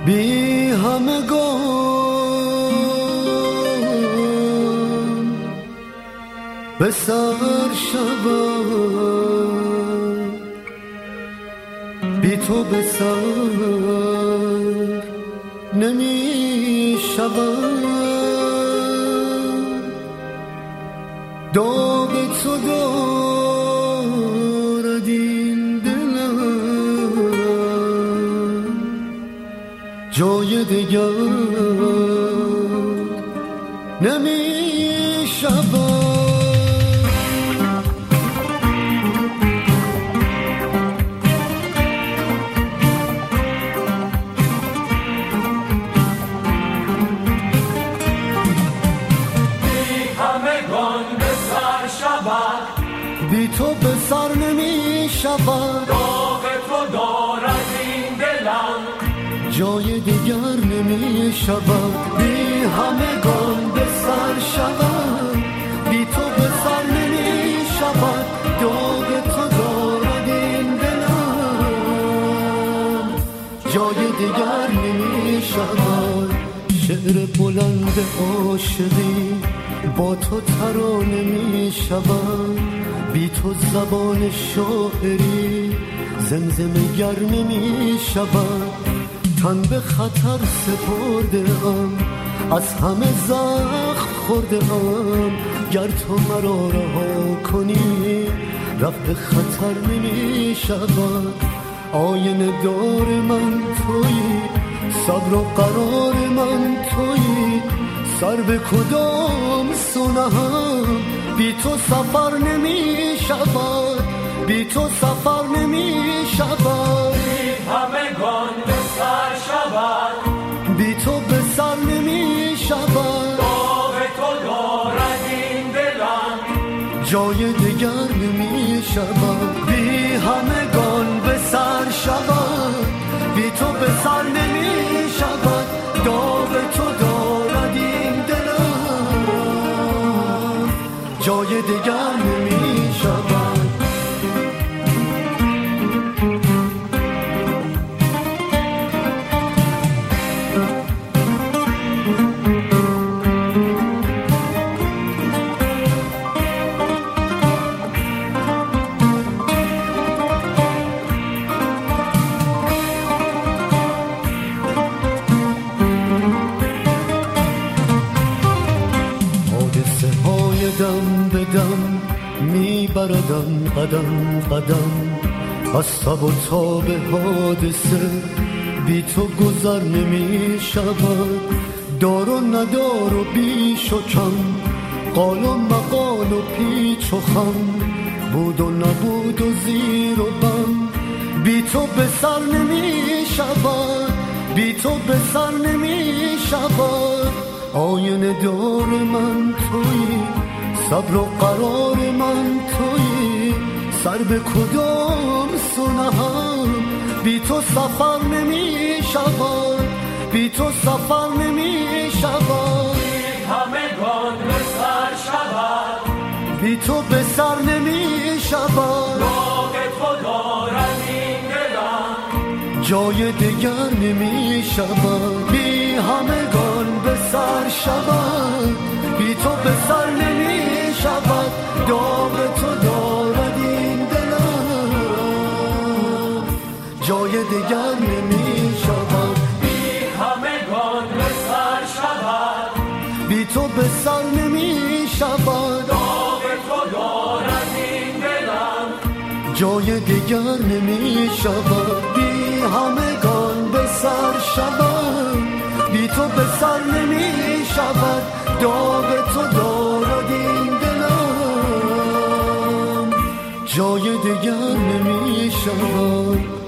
بی همگان به سر شود، بی تو به سر نمی شود. داغ تو دارد این دلم، جای دیگر نمی شود. بی تو به سر نمی شود. داغ تو دارد این دلم، جای دیگر نمی شود. بی همگان به سر شود، بی تو به سر نمی شود. داغ تو دارد این دلم، جای دیگر نمی شود. شعر بلند عاشقی با تو ترانه می شود. بی تو زبان شاعری زمزمه گر نمی شود. تن به خطر سپرده ام، از همه زخم خورده ام. گر تو مرا رها کنی رفع خطر نمی شود. آینه دار من تویی، صبر و قرار من تویی. سر به کدام سنهم بی تو سفر نمی شود، بی تو سفر نمی شود. بی همگان به سر شود، بی تو به سر نمی شود. داغ تو دارد این دلم، جای دیگر نمی شود. بی همگان به سر شود، بی تو به سر نمی شود. داغ تو دارد این دلم، جای دیگر نمی شود. دم به دم میبردم قدم قدم، از تب و تاب حادثه بی تو گذر نمی شود. دار و ندار و بیش و کم، قال و مقال و پیچ و خم، بود و نبود و زیر و بم. بی تو به سر نمی شود، بی تو به سر نمی شود. آینه دار من تویی، صبر و قرار من تویی. سر به کدام سنهم بی تو سفر نمی شود، بی تو سفر نمی شود. بی همگان به سر شود، بی تو به سر نمی شود. داغ تو دارد این دلم، جای دیگر نمی شود. بی همگان به سر شود، بی تو به سر نمی شود. داغ تو دارد این دلم، جای دیگر نمی شود. بی همگان به سر شود، بی تو به سر نمی شود. داغ تو دارد این دلم، جای دیگر نمی شود. بی همگان به سر شود، بی تو به سر نمی شود. داغ تو دارد این دلم، جای دیگر نمی شود.